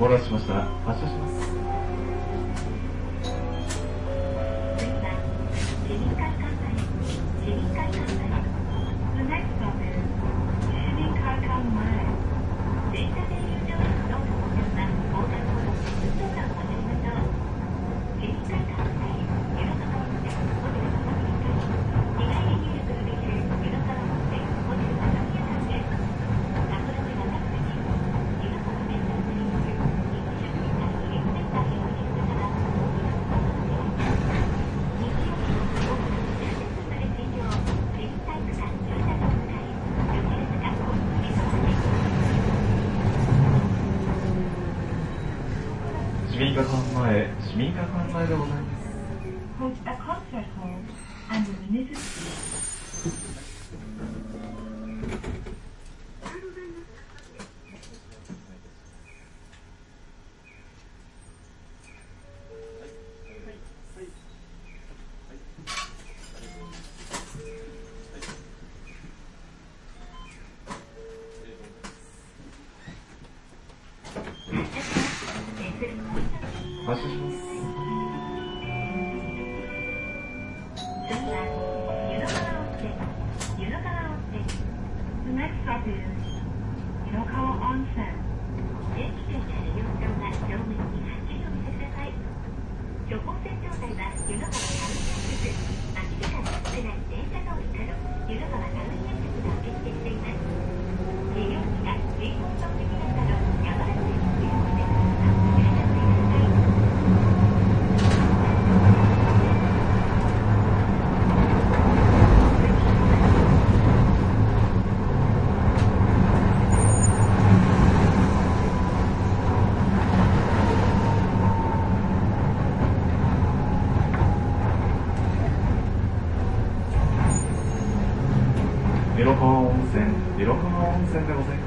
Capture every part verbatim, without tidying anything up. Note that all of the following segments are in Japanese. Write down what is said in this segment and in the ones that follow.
お待たせしました。発車します。市民会館前、市民会館前でございます。 Host a concert hall and the municipality. 発車します。 The next stop is Yunokawa Onsen. 電気店である様子が正面にはっきりお見せください。処方箋状態は湯の川タウン駅です。待ち時間が少ない電車通りなど湯の川タウン駅が受付しています。利用機が人工透的ななど山梨県の利用でアップいらっしゃってください。 湯の川温泉、湯の川温泉でございます。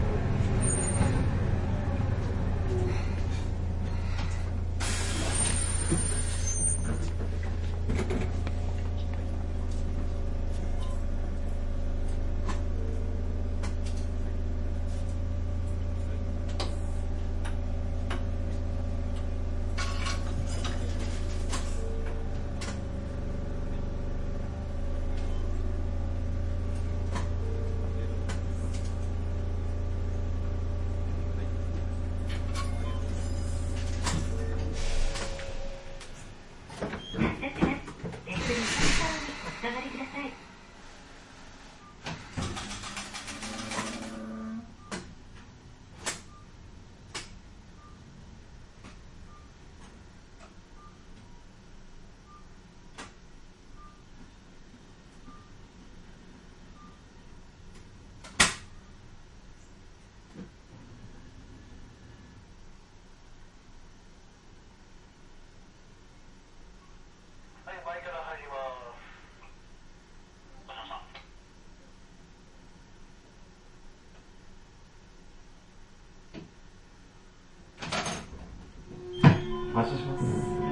発車します。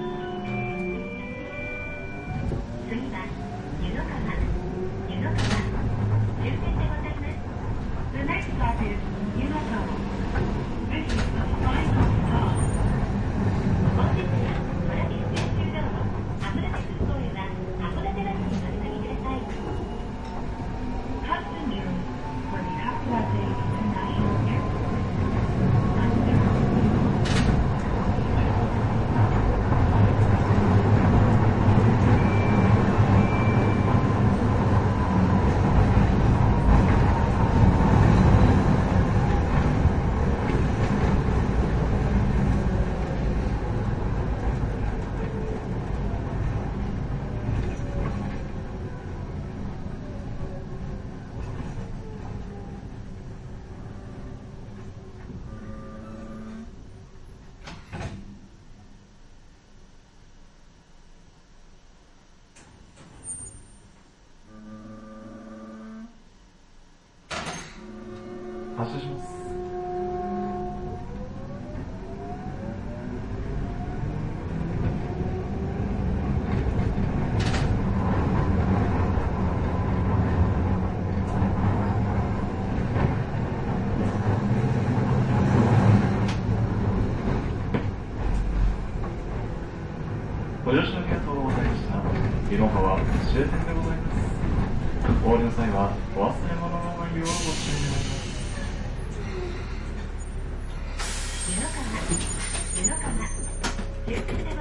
次は湯の川、湯の川終点でございます。The next stop is 湯の川。This is the final stop. 本日は蕨ステーション道路函館空港へは函館バスに乗り継ぎください。Passengers for the函館 International Airport. 発車します。 ございました。湯の川終点でございます。お降りの際はお忘れ物のないようご注意願います。 湯の川、湯の川、終点でございます。